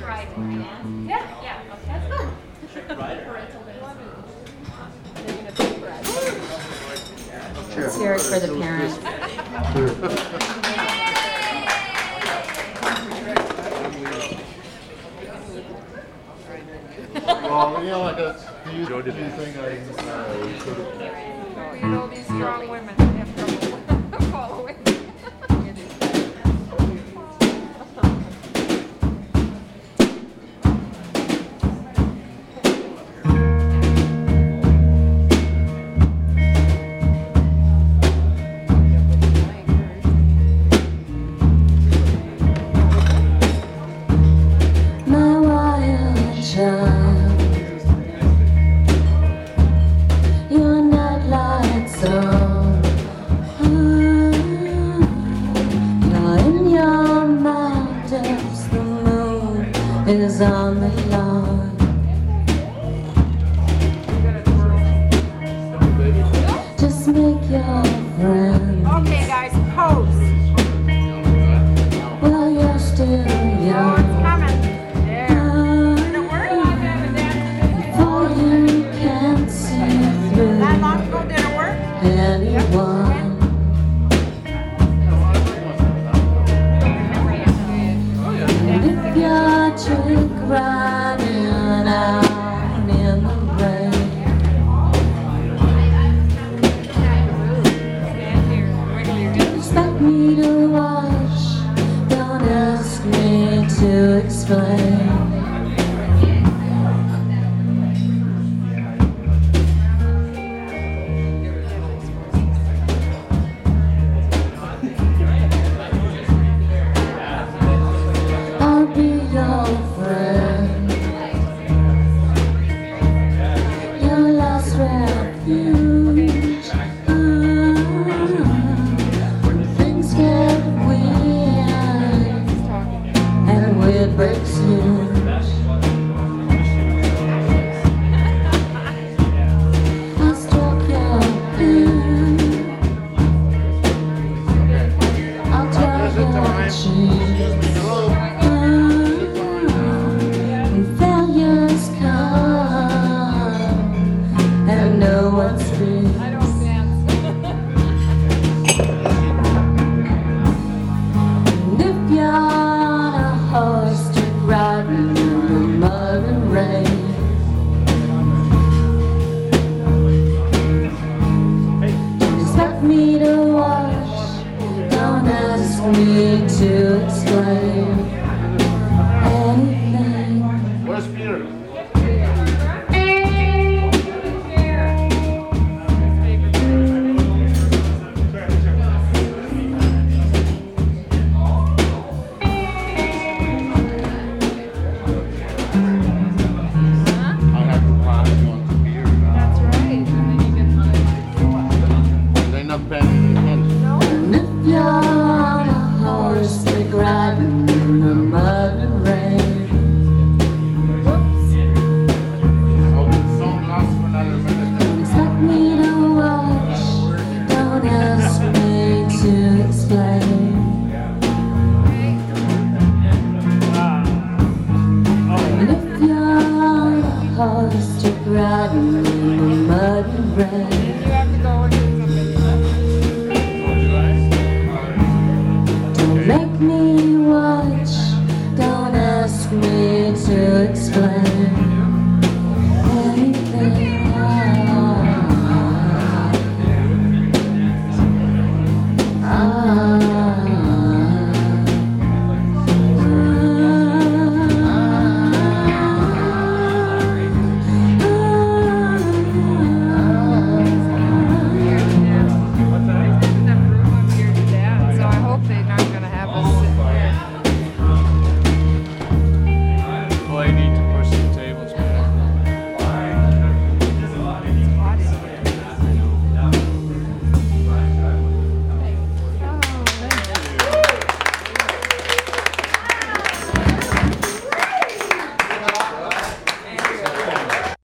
ride. Yeah, okay. That's fun. Let's hear it for the parents. Well, you know, like a few thing You know these strong women have trouble following. My wild child, your nightlight's on. You're in your mountains, the moon is on the lawn. Just make your friends. Okay, guys, pose. Well, you're still Oh, young. it's coming. There. For you can't see through That long ago did it work? anyone. And if you're trick riding out in the rain, expect me to watch, don't ask me to explain. I'll be your friend, your last refuge. When things get weird and weird breaks loose, I'll stroke your boot, I'll try your cheek. When failures come and no one speaks, I don't dance. and if you're on a horse trick riding in the mud and rain, don't expect me to watch, don't ask me to explain anything. Where's Peter? I'll have to pass you on to Peter now. That's right. And then you get They're not paying attention. And if you're on a horse trick riding in the mud and rain, Oh, the song lasts for another minute. don't expect me to watch, don't ask me to explain. And if you're on a horse trick riding in the mud and rain,